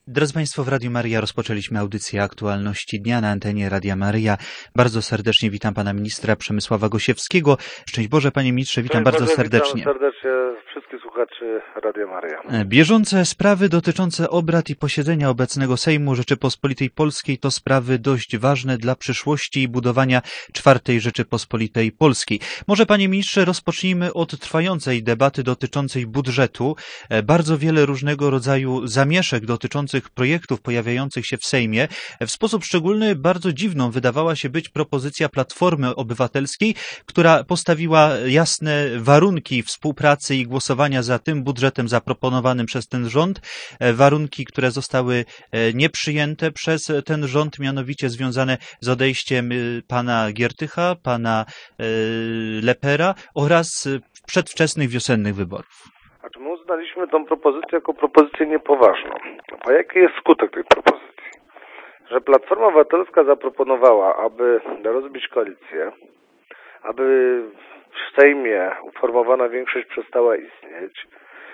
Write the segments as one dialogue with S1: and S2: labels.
S1: Drodzy Państwo, w Radiu Maryja rozpoczęliśmy audycję Aktualności Dnia na antenie Radia Maryja. Bardzo serdecznie witam pana ministra Przemysława Gosiewskiego. Szczęść Boże, panie ministrze, witam bardzo serdecznie.
S2: Witam serdecznie wszystkich słuchaczy Radia Maryja.
S1: Bieżące sprawy dotyczące obrad i posiedzenia obecnego Sejmu Rzeczypospolitej Polskiej to sprawy dość ważne dla przyszłości i budowania czwartej Rzeczypospolitej Polskiej. Może, panie ministrze, rozpocznijmy od trwającej debaty dotyczącej budżetu. Bardzo wiele różnego rodzaju zamieszek dotyczących projektów pojawiających się w Sejmie. W sposób szczególny bardzo dziwną wydawała się być propozycja Platformy Obywatelskiej, która postawiła jasne warunki współpracy i głosowania za tym budżetem zaproponowanym przez ten rząd. Warunki, które zostały nieprzyjęte przez ten rząd, mianowicie związane z odejściem pana Giertycha, pana Lepera oraz przedwczesnych wiosennych wyborów.
S2: My uznaliśmy tę propozycję jako propozycję niepoważną. A jaki jest skutek tej propozycji? Że Platforma Obywatelska zaproponowała, aby rozbić koalicję, aby w Sejmie uformowana większość przestała istnieć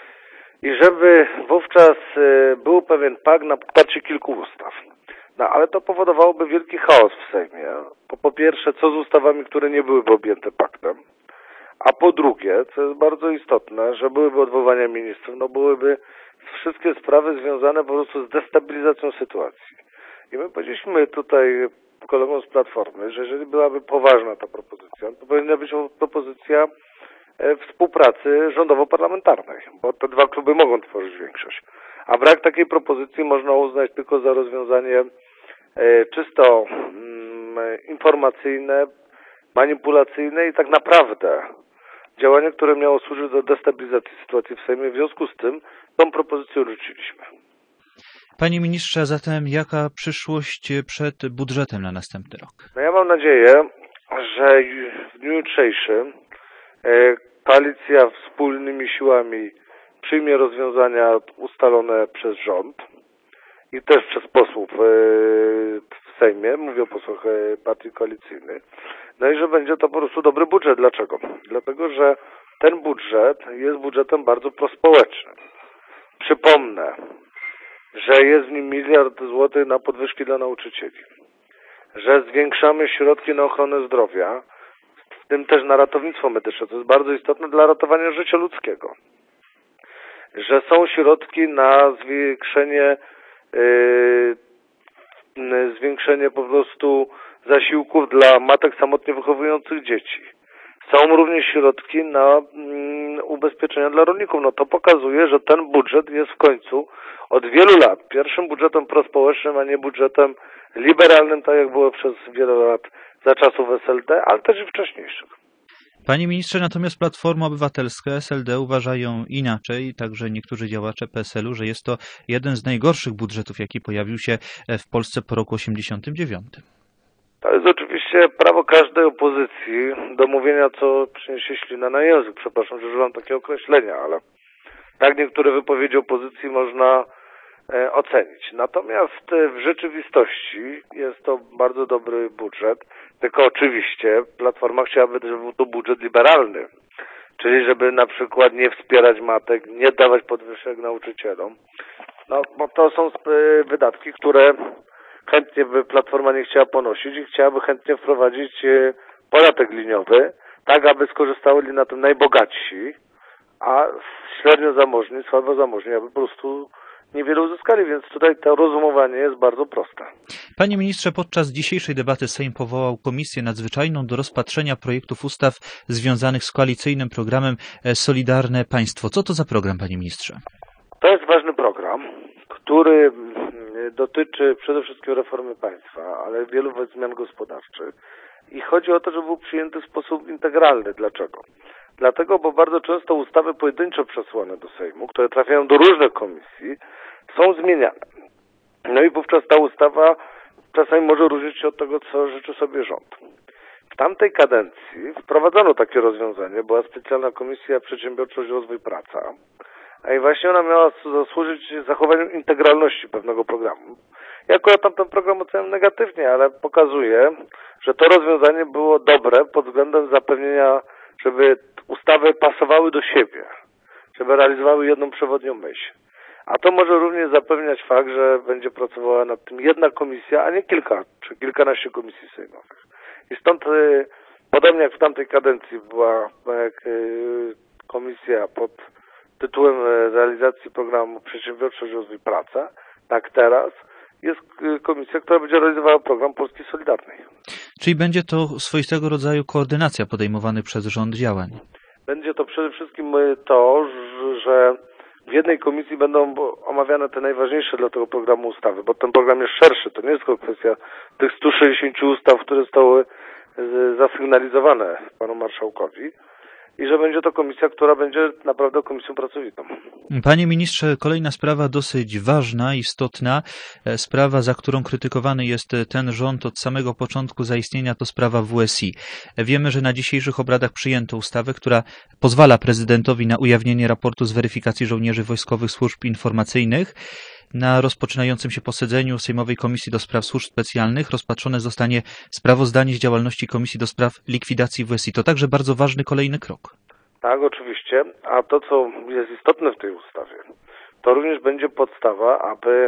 S2: i żeby wówczas był pewien pakt na poparcie kilku ustaw. No, ale to powodowałoby wielki chaos w Sejmie. Po pierwsze, co z ustawami, które nie byłyby objęte paktem? A po drugie, co jest bardzo istotne, że byłyby odwołania ministrów, byłyby wszystkie sprawy związane po prostu z destabilizacją sytuacji. I my powiedzieliśmy tutaj kolegom z Platformy, że jeżeli byłaby poważna ta propozycja, to powinna być propozycja współpracy rządowo-parlamentarnej, bo te dwa kluby mogą tworzyć większość. A brak takiej propozycji można uznać tylko za rozwiązanie czysto informacyjne, manipulacyjne i tak naprawdę działanie, które miało służyć do destabilizacji sytuacji w Sejmie. W związku z tym tą propozycję odrzuciliśmy.
S1: Panie ministrze, zatem jaka przyszłość przed budżetem na następny rok?
S2: Ja mam nadzieję, że w dniu jutrzejszym koalicja wspólnymi siłami przyjmie rozwiązania ustalone przez rząd i też przez posłów w Sejmie, mówię o posłach partii koalicyjnych, i że będzie to po prostu dobry budżet. Dlaczego? Dlatego, że ten budżet jest budżetem bardzo prospołecznym. Przypomnę, że jest w nim 1 miliard złotych na podwyżki dla nauczycieli, że zwiększamy środki na ochronę zdrowia, w tym też na ratownictwo medyczne, to jest bardzo istotne dla ratowania życia ludzkiego, że są środki na zwiększenie po prostu zasiłków dla matek samotnie wychowujących dzieci. Są również środki na ubezpieczenia dla rolników. To pokazuje, że ten budżet jest w końcu od wielu lat pierwszym budżetem prospołecznym, a nie budżetem liberalnym, tak jak było przez wiele lat za czasów SLD, ale też i wcześniejszych.
S1: Panie ministrze, natomiast Platforma Obywatelska, SLD uważają inaczej, także niektórzy działacze PSL-u, że jest to jeden z najgorszych budżetów, jaki pojawił się w Polsce po roku 1989.
S2: To jest oczywiście prawo każdej opozycji do mówienia, co przyniesie ślina na język. Przepraszam, że używam takiego określenia, ale tak niektóre wypowiedzi opozycji można ocenić. Natomiast w rzeczywistości jest to bardzo dobry budżet, tylko oczywiście Platforma chciałaby, żeby był to budżet liberalny, czyli żeby na przykład nie wspierać matek, nie dawać podwyżek nauczycielom, bo to są wydatki, które chętnie by Platforma nie chciała ponosić i chciałaby chętnie wprowadzić podatek liniowy, tak aby skorzystali na tym najbogatsi, a średnio zamożni, słabo zamożni, aby po prostu niewiele uzyskali, więc tutaj to rozumowanie jest bardzo proste.
S1: Panie ministrze, podczas dzisiejszej debaty Sejm powołał Komisję Nadzwyczajną do rozpatrzenia projektów ustaw związanych z koalicyjnym programem Solidarne Państwo. Co to za program, panie ministrze?
S2: To jest ważny program, który dotyczy przede wszystkim reformy państwa, ale wielu zmian gospodarczych. I chodzi o to, żeby był przyjęty w sposób integralny. Dlaczego? Dlatego, bo bardzo często ustawy pojedynczo przesłane do Sejmu, które trafiają do różnych komisji, są zmieniane. I wówczas ta ustawa czasami może różnić się od tego, co życzy sobie rząd. W tamtej kadencji wprowadzono takie rozwiązanie, była specjalna Komisja Przedsiębiorczość, Rozwój, Praca. I właśnie ona miała zasłużyć zachowaniu integralności pewnego programu. Ja akurat ten program oceniam negatywnie, ale pokazuje, że to rozwiązanie było dobre pod względem zapewnienia, żeby ustawy pasowały do siebie, żeby realizowały jedną przewodnią myśl. A to może również zapewniać fakt, że będzie pracowała nad tym jedna komisja, a nie kilka czy kilkanaście komisji sejmowych. I stąd, podobnie jak w tamtej kadencji była komisja pod tytułem realizacji programu Przedsiębiorczość, Rozwój, Praca, tak teraz jest komisja, która będzie realizowała program Polski Solidarnej.
S1: Czyli będzie to swoistego rodzaju koordynacja podejmowanych przez rząd działań.
S2: Będzie to przede wszystkim to, że w jednej komisji będą omawiane te najważniejsze dla tego programu ustawy, bo ten program jest szerszy, to nie jest tylko kwestia tych 160 ustaw, które zostały zasygnalizowane panu marszałkowi i że będzie to komisja, która będzie naprawdę komisją pracowitą.
S1: Panie ministrze, kolejna sprawa dosyć ważna, istotna, sprawa, za którą krytykowany jest ten rząd od samego początku zaistnienia, to sprawa WSI. Wiemy, że na dzisiejszych obradach przyjęto ustawę, która pozwala prezydentowi na ujawnienie raportu z weryfikacji żołnierzy wojskowych służb informacyjnych. Na rozpoczynającym się posiedzeniu Sejmowej Komisji do Spraw Służb Specjalnych rozpatrzone zostanie sprawozdanie z działalności Komisji do Spraw Likwidacji WSI. To także bardzo ważny kolejny krok.
S2: Tak, oczywiście. A to, co jest istotne w tej ustawie, to również będzie podstawa, aby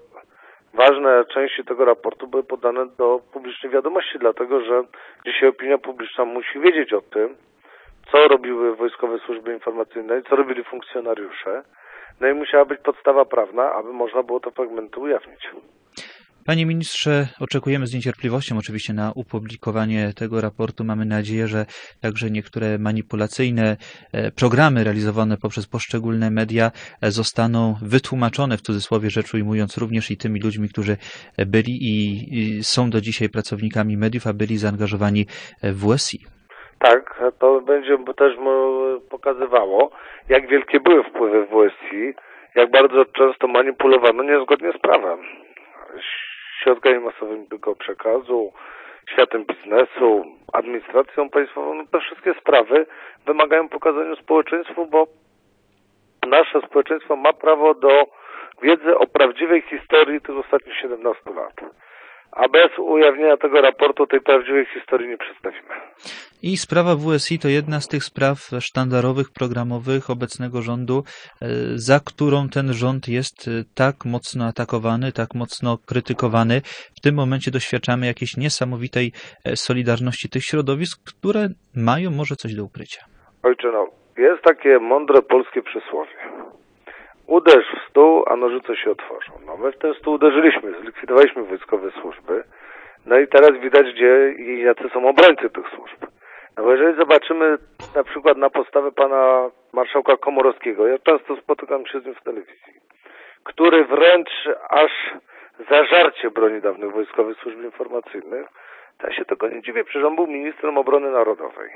S2: ważne części tego raportu były podane do publicznej wiadomości, dlatego że dzisiaj opinia publiczna musi wiedzieć o tym, co robiły wojskowe służby informacyjne, co robili funkcjonariusze. No i musiała być podstawa prawna, aby można było te fragmenty ujawnić.
S1: Panie ministrze, oczekujemy z niecierpliwością oczywiście na opublikowanie tego raportu. Mamy nadzieję, że także niektóre manipulacyjne programy realizowane poprzez poszczególne media zostaną wytłumaczone, w cudzysłowie rzecz ujmując, również i tymi ludźmi, którzy byli i są do dzisiaj pracownikami mediów, a byli zaangażowani w WSI.
S2: Tak, to będzie też pokazywało, jak wielkie były wpływy w WSI, jak bardzo często manipulowano niezgodnie z prawem. Środkami masowymi tylko przekazu, światem biznesu, administracją państwową, no te wszystkie sprawy wymagają pokazania społeczeństwu, bo nasze społeczeństwo ma prawo do wiedzy o prawdziwej historii tych ostatnich 17 lat. A bez ujawnienia tego raportu tej prawdziwej historii nie przedstawimy.
S1: I sprawa WSI to jedna z tych spraw sztandarowych, programowych obecnego rządu, za którą ten rząd jest tak mocno atakowany, tak mocno krytykowany. W tym momencie doświadczamy jakiejś niesamowitej solidarności tych środowisk, które mają może coś do ukrycia.
S2: Ojcze, no, jest takie mądre polskie przysłowie. Uderz w stół, a nożyce się otworzą. No my w ten stół uderzyliśmy, zlikwidowaliśmy wojskowe służby. No i teraz widać, gdzie i jacy są obrońcy tych służb. No bo jeżeli zobaczymy na przykład na postawę pana marszałka Komorowskiego, ja często spotykam się z nim w telewizji, który wręcz aż zażarcie broni dawnych wojskowych służb informacyjnych, to ja się tego nie dziwię, przecież on był ministrem obrony narodowej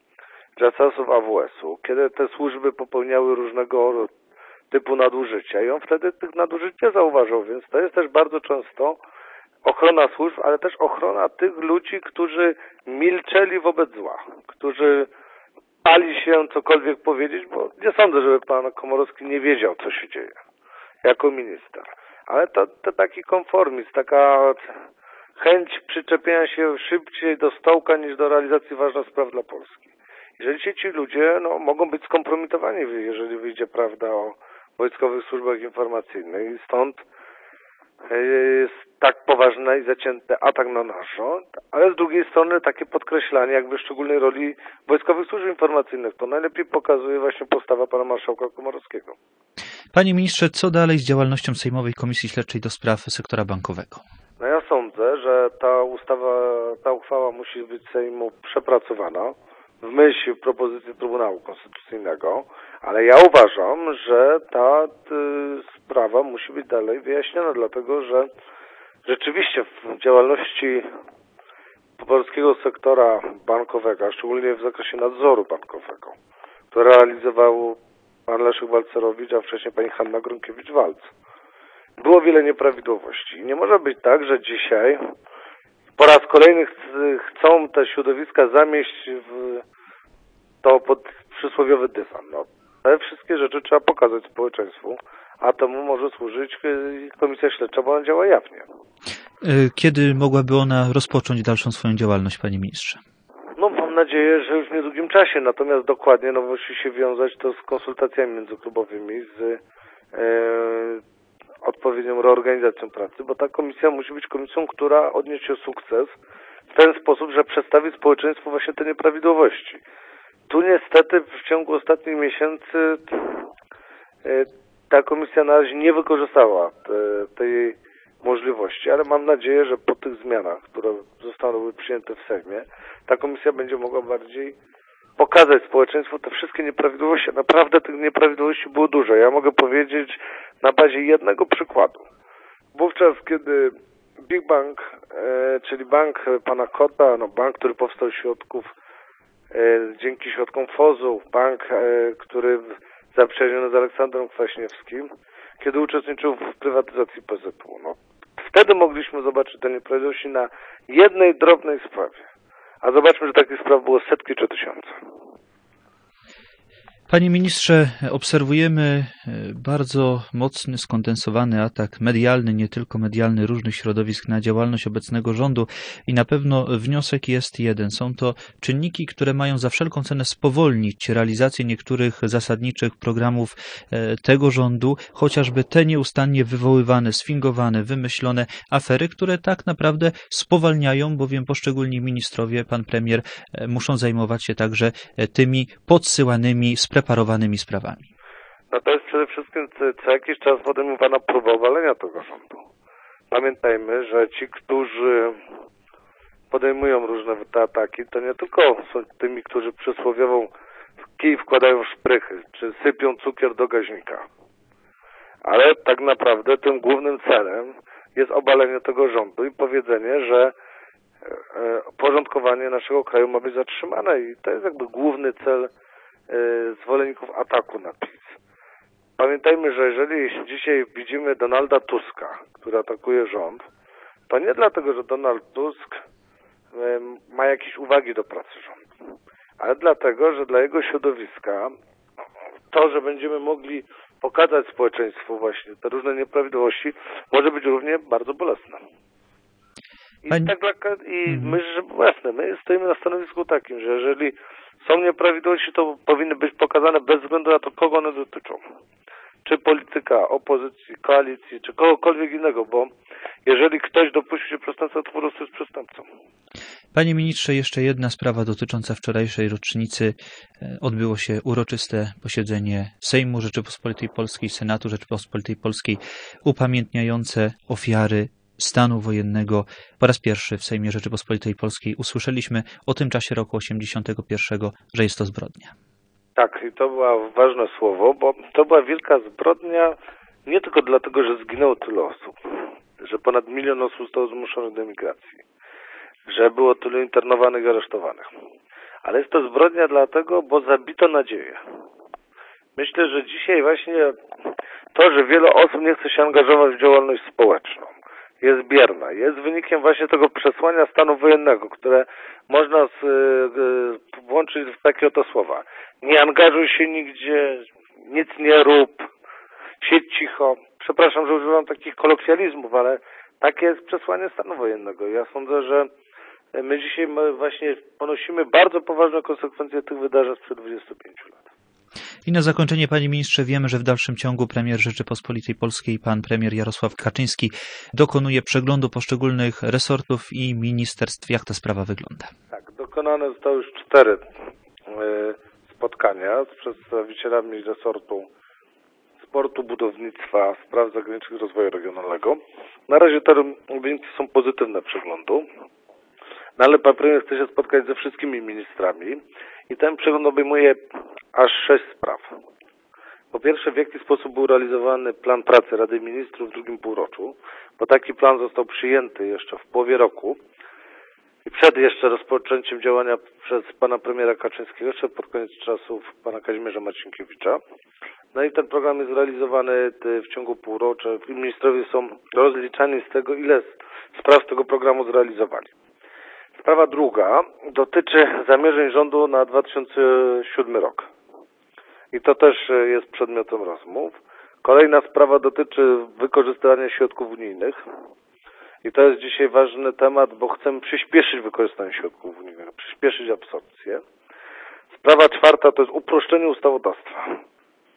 S2: za czasów AWS-u, kiedy te służby popełniały różnego typu nadużycia i on wtedy tych nadużyć nie zauważył, więc to jest też bardzo często ochrona służb, ale też ochrona tych ludzi, którzy milczeli wobec zła, którzy bali się cokolwiek powiedzieć, bo nie sądzę, żeby pan Komorowski nie wiedział, co się dzieje jako minister. Ale to taki konformizm, taka chęć przyczepienia się szybciej do stołka niż do realizacji ważnych spraw dla Polski. Jeżeli ci ludzie mogą być skompromitowani, jeżeli wyjdzie prawda o wojskowych służbach informacyjnych i stąd jest tak poważny i zacięty atak na nasz rząd, ale z drugiej strony takie podkreślanie jakby szczególnej roli wojskowych służb informacyjnych. To najlepiej pokazuje właśnie postawa pana marszałka Komorowskiego.
S1: Panie ministrze, co dalej z działalnością Sejmowej Komisji Śledczej do spraw sektora bankowego?
S2: No ja sądzę, że ta uchwała musi być Sejmu przepracowana w myśl propozycji Trybunału Konstytucyjnego, ale ja uważam, że ta sprawa musi być dalej wyjaśniona, dlatego że rzeczywiście w działalności polskiego sektora bankowego, a szczególnie w zakresie nadzoru bankowego, który realizował pan Leszek Balcerowicz, a wcześniej pani Hanna Gronkiewicz-Waltz, było wiele nieprawidłowości. I nie może być tak, że dzisiaj po raz kolejny chcą te środowiska zamieść w to pod przysłowiowy dywan. No, te wszystkie rzeczy trzeba pokazać społeczeństwu, a temu może służyć komisja śledcza, bo ona działa jawnie.
S1: Kiedy mogłaby ona rozpocząć dalszą swoją działalność, panie ministrze?
S2: No mam nadzieję, że już w niedługim czasie, natomiast dokładnie musi się wiązać to z konsultacjami międzyklubowymi, z odpowiednią reorganizacją pracy, bo ta komisja musi być komisją, która odniesie sukces w ten sposób, że przedstawi społeczeństwu właśnie te nieprawidłowości. Tu niestety w ciągu ostatnich miesięcy ta komisja na razie nie wykorzystała tej możliwości, ale mam nadzieję, że po tych zmianach, które zostały przyjęte w Sejmie, ta komisja będzie mogła bardziej pokazać społeczeństwu te wszystkie nieprawidłowości. Naprawdę tych nieprawidłowości było dużo. Ja mogę powiedzieć na bazie jednego przykładu. Wówczas, kiedy Big Bank, czyli bank pana Kota, bank, który powstał z środków, dzięki środkom FOZ-u, bank, który zaprzyjaźniony z Aleksandrem Kwaśniewskim, kiedy uczestniczył w prywatyzacji PZU. Wtedy mogliśmy zobaczyć te nieprawidłowości na jednej drobnej sprawie. A zobaczmy, że takich spraw było setki czy tysiące.
S1: Panie ministrze, obserwujemy bardzo mocny, skondensowany atak medialny, nie tylko medialny, różnych środowisk na działalność obecnego rządu i na pewno wniosek jest jeden. Są to czynniki, które mają za wszelką cenę spowolnić realizację niektórych zasadniczych programów tego rządu, chociażby te nieustannie wywoływane, sfingowane, wymyślone afery, które tak naprawdę spowalniają, bowiem poszczególni ministrowie, pan premier, muszą zajmować się także tymi podsyłanymi, spreparowanymi sprawami.
S2: To jest przede wszystkim co jakiś czas podejmowana próba obalenia tego rządu. Pamiętajmy, że ci, którzy podejmują różne te ataki, to nie tylko są tymi, którzy przysłowiową kij wkładają w szprychy, czy sypią cukier do gaźnika. Ale tak naprawdę tym głównym celem jest obalenie tego rządu i powiedzenie, że porządkowanie naszego kraju ma być zatrzymane i to jest jakby główny cel zwolenników ataku na PiS. Pamiętajmy, że jeżeli dzisiaj widzimy Donalda Tuska, który atakuje rząd, to nie dlatego, że Donald Tusk ma jakieś uwagi do pracy rządu, ale dlatego, że dla jego środowiska to, że będziemy mogli pokazać społeczeństwu właśnie te różne nieprawidłowości, może być równie bardzo bolesne. My stoimy na stanowisku takim, że jeżeli są nieprawidłowości, to powinny być pokazane bez względu na to, kogo one dotyczą. Czy polityka, opozycji, koalicji, czy kogokolwiek innego, bo jeżeli ktoś dopuścił się przestępstwa, to po prostu jest przestępcą.
S1: Panie ministrze, jeszcze jedna sprawa dotycząca wczorajszej rocznicy. Odbyło się uroczyste posiedzenie Sejmu Rzeczypospolitej Polskiej, Senatu Rzeczypospolitej Polskiej, upamiętniające ofiary stanu wojennego. Po raz pierwszy w Sejmie Rzeczypospolitej Polskiej usłyszeliśmy o tym czasie roku 1981, że jest to zbrodnia. Tak,
S2: i to było ważne słowo, bo to była wielka zbrodnia nie tylko dlatego, że zginęło tyle osób, że ponad 1 milion osób zostało zmuszonych do emigracji, że było tylu internowanych i aresztowanych. Ale jest to zbrodnia dlatego, bo zabito nadzieję. Myślę, że dzisiaj właśnie to, że wiele osób nie chce się angażować w działalność społeczną, jest bierna. Jest wynikiem właśnie tego przesłania stanu wojennego, które można włączyć w takie oto słowa. Nie angażuj się nigdzie, nic nie rób, siedź cicho. Przepraszam, że używam takich kolokwializmów, ale takie jest przesłanie stanu wojennego. Ja sądzę, że my dzisiaj właśnie ponosimy bardzo poważne konsekwencje tych wydarzeń sprzed 25 lat.
S1: I na zakończenie, panie ministrze, wiemy, że w dalszym ciągu premier Rzeczypospolitej Polskiej, pan premier Jarosław Kaczyński, dokonuje przeglądu poszczególnych resortów i ministerstw. Jak ta sprawa wygląda?
S2: Tak, dokonane zostały już 4 spotkania z przedstawicielami resortu sportu, budownictwa, spraw zagranicznych i rozwoju regionalnego. Na razie te wyniki są pozytywne przeglądu, ale pan premier chce się spotkać ze wszystkimi ministrami i ten przegląd obejmuje aż 6 spraw. Po pierwsze, w jaki sposób był realizowany plan pracy Rady Ministrów w drugim półroczu, bo taki plan został przyjęty jeszcze w połowie roku i przed jeszcze rozpoczęciem działania przez pana premiera Kaczyńskiego, jeszcze pod koniec czasów pana Kazimierza Marcinkiewicza. No i ten program jest realizowany w ciągu półrocza. Ministrowie są rozliczani z tego, ile spraw z tego programu zrealizowali. Sprawa druga dotyczy zamierzeń rządu na 2007 rok. I to też jest przedmiotem rozmów. Kolejna sprawa dotyczy wykorzystywania środków unijnych. I to jest dzisiaj ważny temat, bo chcemy przyspieszyć wykorzystanie środków unijnych, przyspieszyć absorpcję. Sprawa czwarta to jest uproszczenie ustawodawstwa.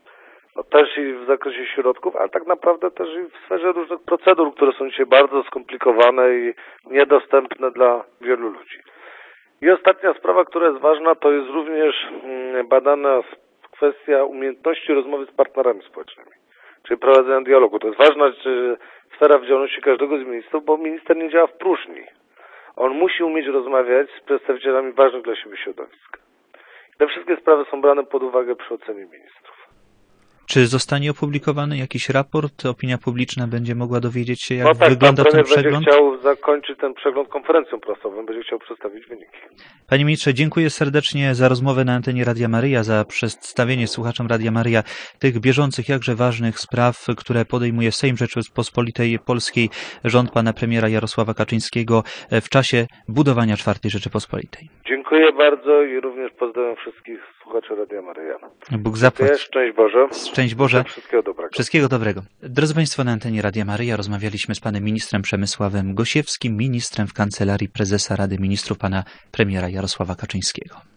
S2: No też i w zakresie środków, ale tak naprawdę też i w sferze różnych procedur, które są dzisiaj bardzo skomplikowane i niedostępne dla wielu ludzi. I ostatnia sprawa, która jest ważna, to jest również badana kwestia umiejętności rozmowy z partnerami społecznymi, czyli prowadzenia dialogu. To jest ważna sfera w działalności każdego z ministrów, bo minister nie działa w próżni. On musi umieć rozmawiać z przedstawicielami ważnych dla siebie środowisk. Te wszystkie sprawy są brane pod uwagę przy ocenie ministrów.
S1: Czy zostanie opublikowany jakiś raport? Opinia publiczna będzie mogła dowiedzieć się, jak
S2: No tak,
S1: wygląda
S2: pan
S1: ten
S2: premier
S1: przegląd?
S2: będzie chciał zakończyć ten przegląd konferencją prasową, będzie chciał przedstawić wyniki.
S1: Panie ministrze, dziękuję serdecznie za rozmowę na antenie Radia Maryja, za przedstawienie słuchaczom Radia Maryja tych bieżących, jakże ważnych spraw, które podejmuje Sejm Rzeczypospolitej Polskiej, rząd pana premiera Jarosława Kaczyńskiego w czasie budowania czwartej Rzeczypospolitej.
S2: Dziękuję bardzo i również pozdrawiam wszystkich słuchaczy Radia Maryja.
S1: Bóg zapłać.
S2: Szczęść Boże.
S1: Szczęść Boże.
S2: Wszystkiego dobrego.
S1: Wszystkiego dobrego. Drodzy Państwo, na antenie Radia Maryja rozmawialiśmy z panem ministrem Przemysławem Gosiewskim, ministrem w Kancelarii Prezesa Rady Ministrów pana premiera Jarosława Kaczyńskiego.